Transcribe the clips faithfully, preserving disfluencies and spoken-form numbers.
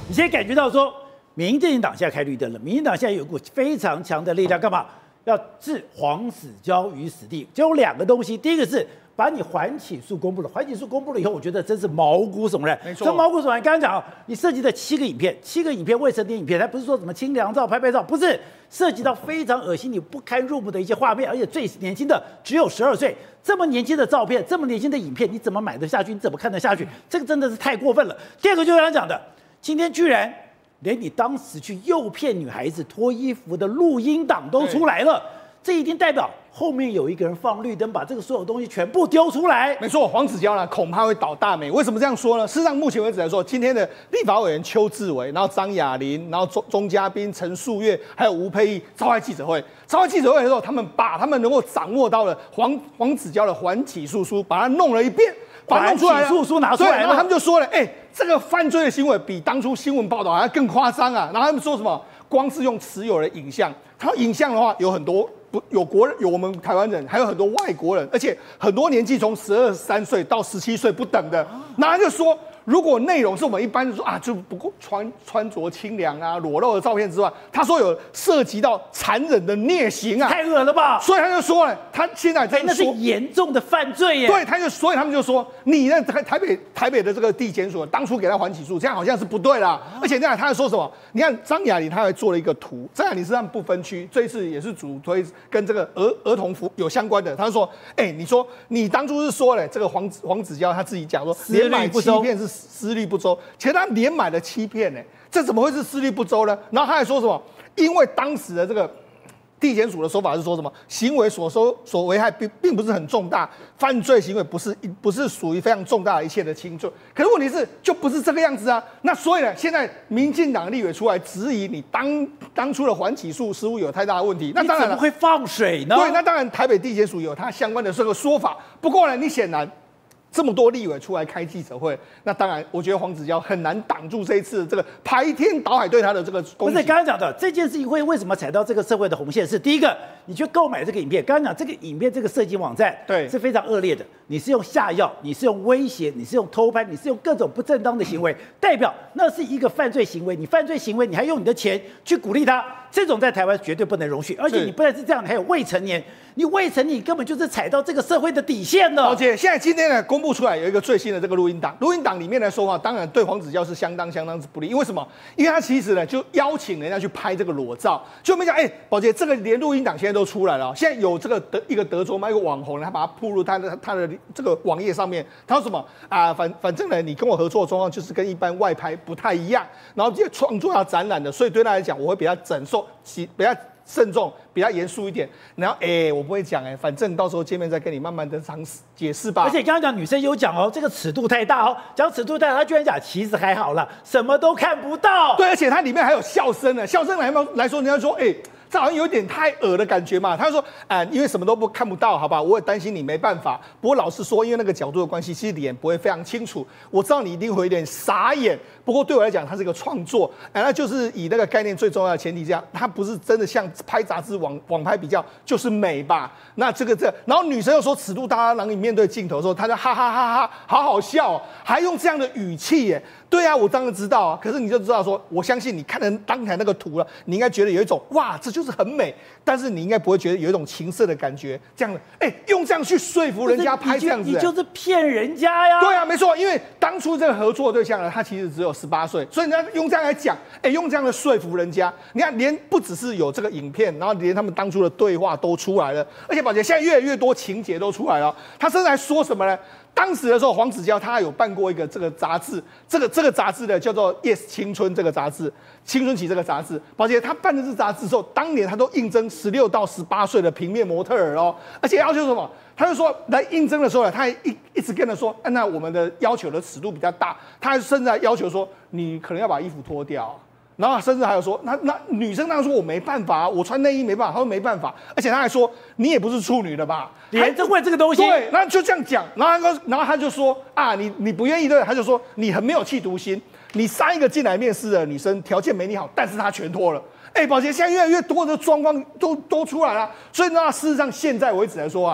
你现在感觉到说，民进党现在开绿灯了，民进党现在有一股非常强的力量，干嘛？要置黄子佼于死地。只有两个东西，第一个是把你缓起诉公布了，缓起诉公布了以后，我觉得真是毛骨悚然。 没错， 这毛骨悚然。刚刚讲啊，你涉及的七个影片，七个影片未成年影片，它不是说什么清凉照、拍拍照，不是涉及到非常恶心、你不堪入目的一些画面，而且最年轻的只有十二岁，这么年轻的照片，这么年轻的影片，你怎么买得下去？你怎么看得下去？这个真的是太过分了。第二个就是刚刚讲的，今天居然连你当时去诱骗女孩子脱衣服的录音档都出来了。这一定代表后面有一个人放绿灯，把这个所有东西全部丢出来。 没错，黄子佼呢恐怕会倒大霉。为什么这样说呢？事实上，目前为止来说，今天的立法委员邱志伟，然后张亚玲，然后钟钟嘉宾、陈树岳，还有吴沛忆召开记者会。召开记者会的时候，他们把他们能够掌握到了黄黄子佼的缓起诉书，把它弄了一遍，把它弄出来了。 缓起诉书拿出来了， 然后他们就说了，哎、欸，这个犯罪的行为比当初新闻报道还要更夸张啊。然后他们说什么？光是用持有的影像，他影像的话有很多。不有国人有我们台湾人，还有很多外国人，而且很多年纪从十二三岁到十七岁不等的。那他就说，如果内容是我们一般说啊，就不过穿穿着清凉啊、裸露的照片之外，他说有涉及到残忍的虐刑啊， 太恶了吧！ 所以他就说了，他现在在、欸、 那是严重的犯罪耶。 对，他就所以他们就说，你那台台北台北的这个地检署当初给他缓起诉，这样好像是不对啦。啊、而且这样他还说什么？你看张亚玲他还做了一个图，张亚玲是他们不分区，这一次也是主推。跟这个儿儿童服有相关的，他说：“哎、欸，你说你当初是说嘞，这个黄子黄子佼他自己讲说，连买七片是思虑不周，其实他连买了七片呢，这怎么会是思虑不周呢？然后他还说什么？因为当时的这个地检署的说法是说什么，行为所收所危害并并不是很重大，犯罪行为不是不是属于非常重大的一切的轻罪。可是问题是就不是这个样子啊。那所以呢，现在民进党立委出来质疑你当当初的缓起诉失误有太大的问题，那当然你怎么会放水呢？ 对，那当然台北地检署有它相关的这个说法。不过呢，你显然。这么多立委出来开记者会，那当然，我觉得黄子佼很难挡住这一次这个排天倒海对他的这个攻击。 不是刚刚讲的这件事情会为什么踩到这个社会的红线？是第一个，你去购买这个影片，刚刚讲这个影片这个色情网站， 对， 是非常恶劣的。你是用下药，你是用威胁，你是用偷拍，你是用各种不正当的行为，代表那是一个犯罪行为。你犯罪行为，你还用你的钱去鼓励他，这种在台湾绝对不能容许。而且你不但是这样，你还有未成年。你未成年，你根本就是踩到这个社会的底线了。 而且现在今天呢，公布出来有一个最新的这个录音档，录音档里面来说话，当然对黄子佼是相当相当之不利。因为什么？因为他其实呢就邀请人家去拍这个裸照，就没讲哎，宝姐，这个连录音档现在都出来了。现在有这个德一个德州嘛一个网红，他把它铺入他的他的这个网页上面，他说什么啊？反反正呢，你跟我合作的状况就是跟一般外拍不太一样，然后这些创作要展览的，所以对他来讲，我会比较整受，比较。慎重，比较严肃一点。然后，哎、欸，我不会讲，哎，反正到时候见面再跟你慢慢的尝试解释吧。 而且刚刚讲女生有讲哦，这个尺度太大哦，讲尺度太大，她居然讲其实还好啦，什么都看不到。 对，而且它里面还有笑声呢，笑声来来说，人家说，哎、欸。这好像有点太恶的感觉嘛。他说，啊、呃，因为什么都不看不到，好吧，我也担心你没办法。不过老实说，因为那个角度的关系，其实脸不会非常清楚。我知道你一定会有点傻眼，不过对我来讲，它是一个创作，哎、呃，那就是以那个概念最重要的前提下，它不是真的像拍杂志网网拍比较，就是美吧？那这个这，然后女生又说尺度大，当你面对镜头的时候，她就哈哈哈哈，好好笑、哦，还用这样的语气耶。对啊，我当然知道啊，可是你就知道说，我相信你看了当台那个图了，你应该觉得有一种哇，这就是很美，但是你应该不会觉得有一种情色的感觉，这样的，哎，用这样去说服人家拍这样子， 你就是骗人家呀。 对啊，没错，因为当初这个合作对象呢，他其实只有十八岁，所以人家用这样来讲，哎，用这样的说服人家，你看，连不只是有这个影片，然后连他们当初的对话都出来了，而且宝姐现在越来越多情节都出来了，他甚至还说什么呢？当时的时候，黄子佼他有办过一个这个杂志，这个这个杂志呢叫做《Yes 青春》这个杂志，青春期这个杂志。宝姐他办的这杂志之后，当年他都应征十六到十八岁的平面模特儿哦，而且要求什么？他就说来应征的时候呢，他还一一直跟他说，啊，那我们的要求的尺度比较大，他甚至还要求说，你可能要把衣服脱掉。然后甚至还有说，那那女生当然说我没办法，我穿内衣没办法，他说没办法，而且他还说你也不是处女的吧？ 你还真会这个东西？ 对，然后就这样讲，然后他然后他就说啊，你你不愿意对，他就说你很没有企图心，你上一个进来面试的女生条件没你好，但是她全脱了。哎，宝洁现在越来越多的状况都都出来了，所以呢，事实上现在为止来说啊。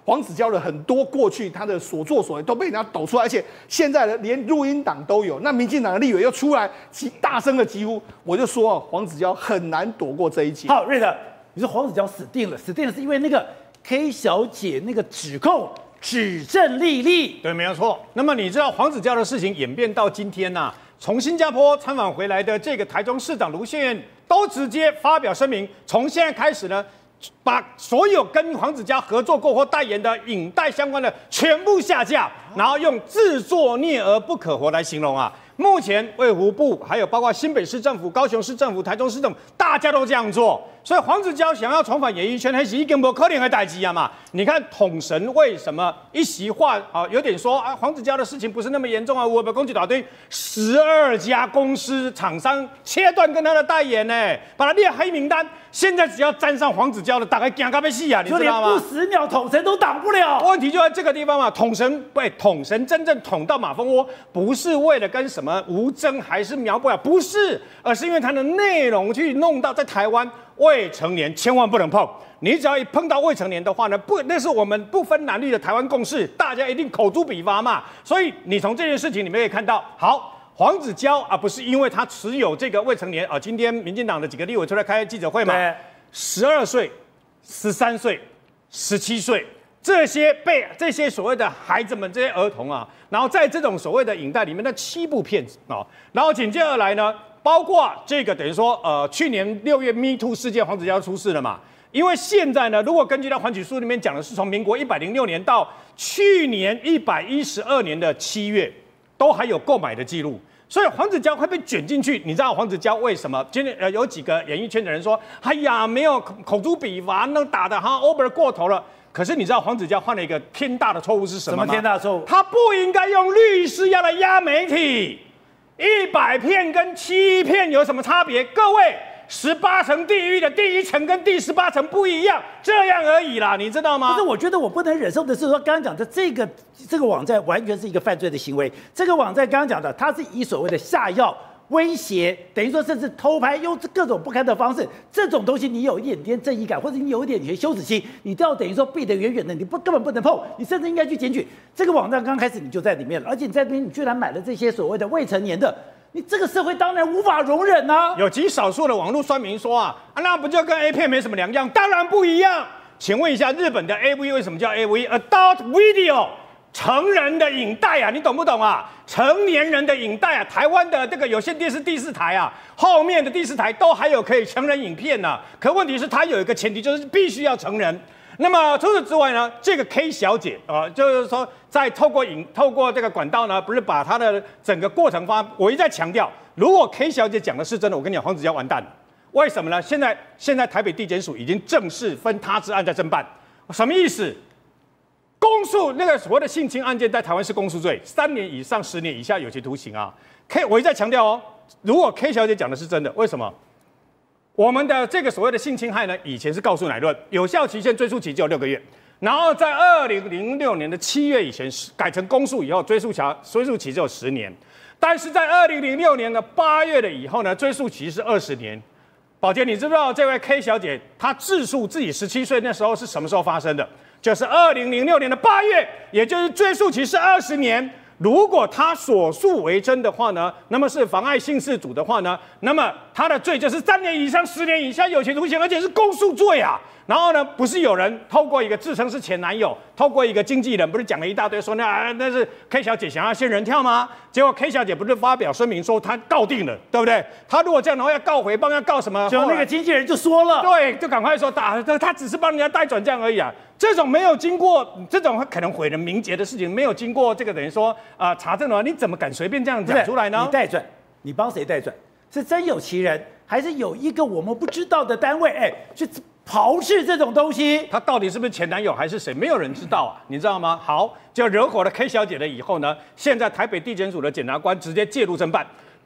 黄子佼的很多过去他的所作所为都被人家抖出来，而且现在的连录音档都有。那民进党的立委又出来极大声的疾呼，我就说啊，黄子佼很难躲过这一劫。 好，瑞德，你说黄子佼死定了，死定了是因为那个 K 小姐那个指控指证莉莉。 对，没有错。那么你知道黄子佼的事情演变到今天呐、啊，从新加坡参访回来的这个台中市长卢秀燕都直接发表声明，从现在开始呢，把所有跟黄子佼合作过或代言的影带相关的全部下架，然后用自作孽而不可活来形容啊。目前卫福部还有包括新北市政府、高雄市政府、台中市政府，大家都这样做。所以黄子佼想要重返演艺圈，还是一根不可能的代志啊嘛。你看统神为什么一席话啊，有点说啊，黄子佼的事情不是那么严重啊，我们攻击大堆十二家公司厂商切断跟他的代言呢，把他列黑名单。现在只要沾上黄子佼的，大概惊到要死啊，你知道吗？ 不死鸟统神都挡不了。 问题就在这个地方嘛，统神对统神真正捅到马蜂窝，不是为了跟什么吴峥还是苗博雅，不是，而是因为他的内容去弄到在台湾未成年千万不能碰。你只要一碰到未成年的话呢，不，那是我们不分男女的台湾共识，大家一定口诛笔伐嘛。所以你从这件事情里面可以看到，好。黄子佼啊，不是因为他持有这个未成年啊，今天民进党的几个立委出来开记者会嘛，十二岁、十三岁、十七岁这些被这些所谓的孩子们、这些儿童啊，然后在这种所谓的影带里面的七部片子啊，然后紧接而来呢，包括这个等于说呃，去年六月 Me Too 事件，黄子佼出事了嘛。因为现在呢，如果根据到环起书里面讲的是从民国一百零六年到去年一百一十二年的七月，都还有购买的记录。所以黄子佼会被卷进去，你知道黄子佼为什么？今天呃有几个演艺圈的人说，哎呀，没有口诛笔伐，那打的哈 over 过头了。可是你知道黄子佼犯了一个天大的错误是什么吗？ 什么天大的错误？ 他不应该用律师要来压媒体。一百片跟七片有什么差别？各位。十八层地狱的第一层跟第十八层不一样，这样而已啦，你知道吗？ 可是我觉得我不能忍受的是说，刚刚讲的这个这个网站完全是一个犯罪的行为。这个网站刚刚讲的，它是以所谓的下药、威胁，等于说甚至偷拍，用各种不堪的方式，这种东西你有一点点正义感，或者你有一点点羞耻心，你都要等于说避得远远的，你不根本不能碰，你甚至应该去检举。这个网站刚开始你就在里面了，而且你在这边你居然买了这些所谓的未成年的。你这个社会当然无法容忍呐、啊！ 有极少数的网络酸民说啊，啊那不就跟 A 片没什么两样？当然不一样。请问一下，日本的 A V 为什么叫 A V？Adult Video， 成人的影带啊，你懂不懂啊？成年人的影带啊，台湾的这个有线电视第四台啊，后面的第四台都还有可以成人影片呢、啊。可问题是它有一个前提，就是必须要成人。那么除此之外呢，这个 K 小姐啊、呃，就是说在透过影透过这个管道呢，不是把她的整个过程发，我一再强调，如果 K 小姐讲的是真的，我跟你讲，黄子佼完蛋了。为什么呢？现在现在台北地检署已经正式分他治案在侦办，什么意思？公诉那个所谓的性侵案件在台湾是公诉罪，三年以上十年以下有期徒刑啊。K 我一再强调哦，如果 K 小姐讲的是真的，为什么？我们的这个所谓的性侵害呢，以前是告诉乃论，有效期限追诉期只有六个月，然后在二零零六年的七月以前改成公诉以后，追诉期追诉期只有十年，但是在二零零六年的八月了以后呢，追诉期是二十年。宝杰，你知不知道这位 K 小姐她自诉自己十七岁那时候是什么时候发生的？就是二零零六年的八月，也就是追诉期是二十年。如果他所述为真的话呢，那么是妨碍性事主的话呢，那么他的罪就是三年以上十年以下有期徒刑，而且是公诉罪啊。然后呢，不是有人透过一个自称是前男友，透过一个经纪人，不是讲了一大堆说那、啊、那是 K 小姐想要仙人跳吗？结果 K 小姐不是发表声明说她告定了，对不对？她如果这样的话要告诽谤，要告什么？ 就那个经纪人就说了， 对，就赶快说打他，他只是帮人家代转这样而已啊。这种没有经过这种可能毁人名节的事情，没有经过这个等于说啊、呃、查证的话，你怎么敢随便这样讲出来呢？ 你代转，你帮谁代转？是真有其人，还是有一个我们不知道的单位？哎，去炮制这种东西， 他到底是不是前男友还是谁？没有人知道啊，你知道吗？好，就惹火了 K 小姐了以后呢，现在台北地检署的检察官直接介入侦办。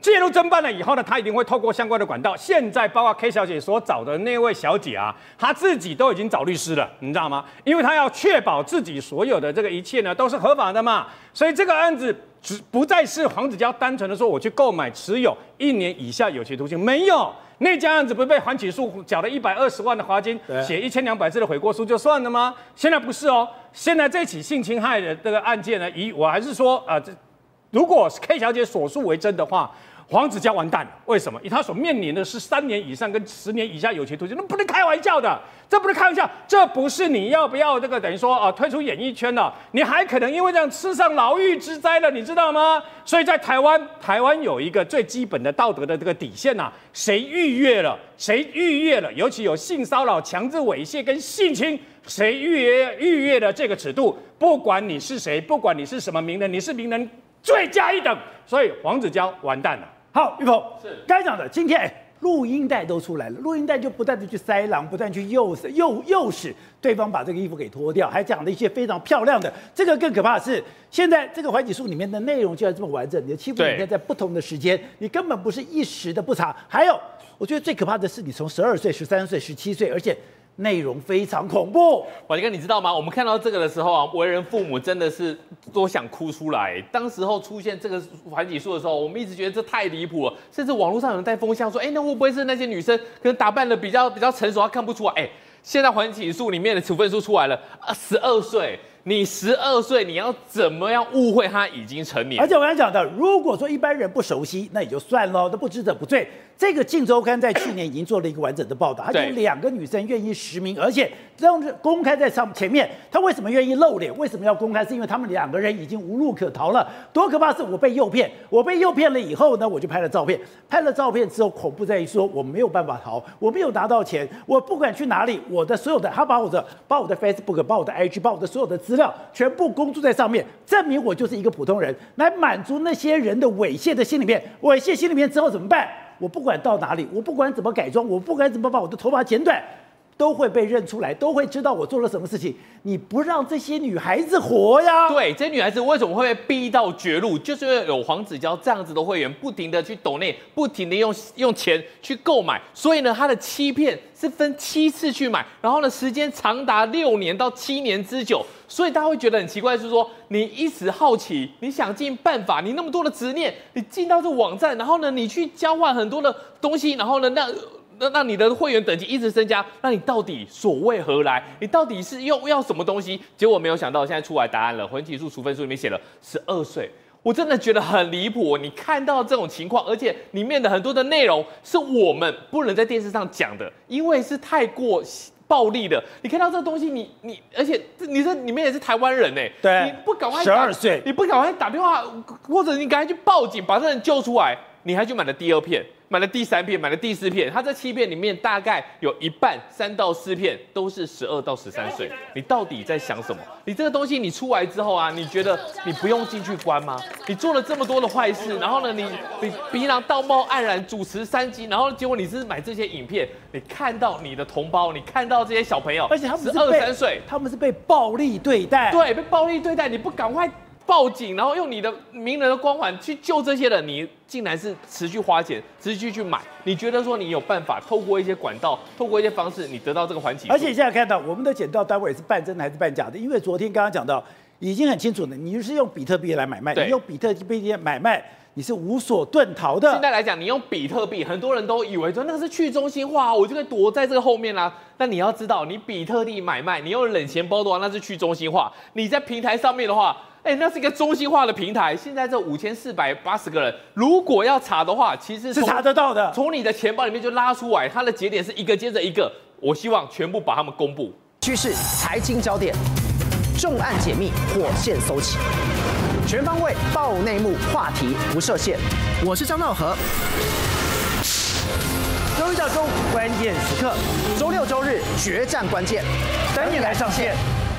介入侦办了以后呢，他一定会透过相关的管道。现在包括 K 小姐所找的那位小姐啊，她自己都已经找律师了，你知道吗？因为她要确保自己所有的这个一切呢都是合法的嘛，所以这个案子只不再是黄子佼单纯的说我去购买持有一年以下有期徒刑，没有。那家案子不是被缓起诉缴了一百二十万的罚金，写一千两百字的悔过书就算了吗？现在不是哦，现在这起性侵害的这个案件呢，以我还是说啊、呃，如果 K 小姐所述为真的话。黄子佼完蛋了，为什么？以他所面临的是三年以上跟十年以下有期徒刑，那不能开玩笑的，这不是开玩笑，这不是你要不要这个等于说啊、呃、退出演艺圈了，你还可能因为这样吃上牢狱之灾了，你知道吗？所以在台湾，台湾有一个最基本的道德的这个底线呐、啊，谁逾越了，谁逾越了，尤其有性骚扰、强制猥亵跟性侵。谁逾越逾越了这个尺度，不管你是谁，不管你是什么名人，你是名人罪加一等，所以黄子佼完蛋了。 好，玉鹏是刚才讲的，今天哎，录音带都出来了，录音带就不断的去塞狼，不断去诱诱诱使对方把这个衣服给脱掉，还讲了一些非常漂亮的。这个更可怕的是，现在这个缓起诉里面的内容就要这么完整，你的欺负影片在不同的时间，你根本不是一时的不查。还有，我觉得最可怕的是，你从十二岁、十三岁、十七岁，而且。内容非常恐怖， 宝杰哥，你知道吗？我们看到这个的时候啊，为人父母真的是都想哭出来。当时候出现这个缓起诉的时候，我们一直觉得这太离谱了，甚至网络上有人带风向说，哎，那会不会是那些女生可能打扮的比较比较成熟，她看不出来？哎，现在缓起诉里面的处分书出来了，啊，十二岁。你十二岁，你要怎么样误会他已经成年？ 而且我刚才讲的，如果说一般人不熟悉，那也就算了，都不知者不罪。这个《镜周刊》在去年已经做了一个完整的报道，它有两个女生愿意实名，而且这样子公开在上前面。她为什么愿意露脸？为什么要公开？是因为他们两个人已经无路可逃了。多可怕！是我被诱骗，我被诱骗了以后呢，我就拍了照片。拍了照片之后，恐怖在于说我没有办法逃，我没有拿到钱，我不管去哪里，我的所有的他把我的把我的 Facebook、把我的 I G、把我的所有的资料全部公诸在上面，证明我就是一个普通人，来满足那些人的猥亵的心里面。猥亵心里面之后怎么办？我不管到哪里，我不管怎么改装，我不管怎么把我的头发剪短，都会被认出来，都会知道我做了什么事情。你不让这些女孩子活呀？ 对，这些女孩子为什么会被逼到绝路？就是因为有黄子佼这样子的会员，不停的去抖内，不停的用用钱去购买，所以呢，他的欺骗是分七次去买，然后呢，时间长达六年到七年之久。所以大家会觉得很奇怪，是说你一时好奇，你想尽办法，你那么多的执念，你进到这网站，然后呢，你去交换很多的东西，然后呢，那那那你的会员等级一直增加，那你到底所为何来？你到底是要要什么东西？结果没有想到，现在出来答案了，缓起诉处分书里面写了十二岁。我真的觉得很离谱，你看到这种情况，而且里面的很多的内容是我们不能在电视上讲的，因为是太过暴力的。你看到这个东西，你你，而且你这里面也是台湾人哎， 对， 你不赶快十二岁， 你不赶快打电话，或者你赶快去报警，把这人救出来，你还去买了第二片。买了第三片，买了第四片，他这七片里面大概有一半三到四片都是十二到十三岁。你到底在想什么？你这个东西你出来之后啊，你觉得你不用进去关吗？你做了这么多的坏事，然后呢，你你平常道貌岸然主持三集，然后结果你是买这些影片，你看到你的同胞，你看到这些小朋友， 而且他们是十二三岁， 他们是被暴力对待， 对，被暴力对待，你不赶快报警，然后用你的名人的光环去救这些人，你竟然是持续花钱，持续去买。你觉得说你有办法透过一些管道，透过一些方式，你得到这个缓起诉？ 而且现在看到我们的检调单位是办真的还是办假的？因为昨天刚刚讲到，已经很清楚了，你是用比特币来买卖，你用比特币买卖，你是无所遁逃的。 现在来讲，你用比特币，很多人都以为说那个是去中心化，我就可以躲在这个后面啦、啊。但你要知道，你比特币买卖，你用冷钱包的话，那是去中心化。你在平台上面的话，哎、欸，那是一个中心化的平台。现在这五千四百八十个人，如果要查的话，其实是查得到的。 从你的钱包里面就拉出来，它的节点是一个接着一个。我希望全部把它们公布。 趋势、财经焦点、重案解密、火线搜起，全方位爆内幕，话题不设限。我是张道和。周一到周五关键时刻，周六周日决战关键，等你来上线。